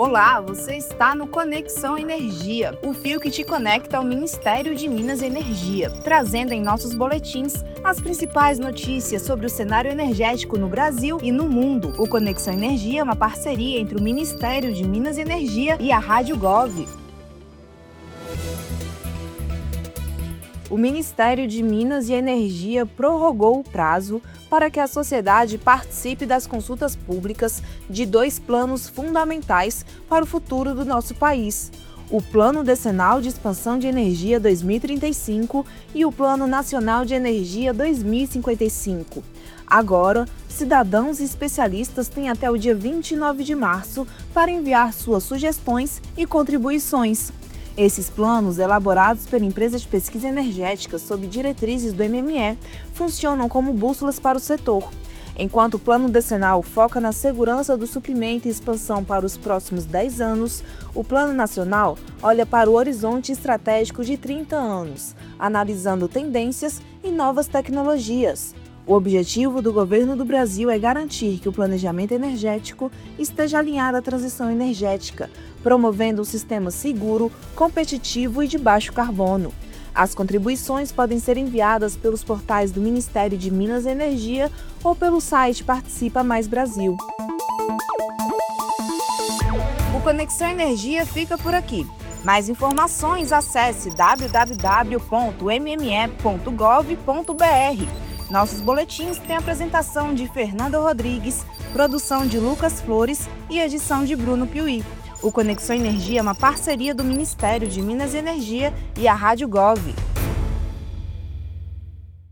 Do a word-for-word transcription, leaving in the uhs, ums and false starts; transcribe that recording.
Olá, você está no Conexão Energia, o fio que te conecta ao Ministério de Minas e Energia, trazendo em nossos boletins as principais notícias sobre o cenário energético no Brasil e no mundo. O Conexão Energia é uma parceria entre o Ministério de Minas e Energia e a Rádio Gov. O Ministério de Minas e Energia prorrogou o prazo para que a sociedade participe das consultas públicas de dois planos fundamentais para o futuro do nosso país: o Plano Decenal de Expansão de Energia dois mil e trinta e cinco e o Plano Nacional de Energia dois mil e cinquenta e cinco. Agora, cidadãos e especialistas têm até o dia vinte e nove de março para enviar suas sugestões e contribuições. Esses planos, elaborados pela empresa de pesquisa energética sob diretrizes do M M E, funcionam como bússolas para o setor. Enquanto o Plano Decenal foca na segurança do suprimento e expansão para os próximos dez anos, o Plano Nacional olha para o horizonte estratégico de trinta anos, analisando tendências e novas tecnologias. O objetivo do governo do Brasil é garantir que o planejamento energético esteja alinhado à transição energética, promovendo um sistema seguro, competitivo e de baixo carbono. As contribuições podem ser enviadas pelos portais do Ministério de Minas e Energia ou pelo site Participa Mais Brasil. O Conexão Energia fica por aqui. Mais informações, acesse w w w ponto m m e ponto gov ponto b r. Nossos boletins têm apresentação de Fernanda Rodrigues, produção de Lucas Flores e edição de Bruno Piuí. O Conexão Energia é uma parceria do Ministério de Minas e Energia e a Rádio Gov.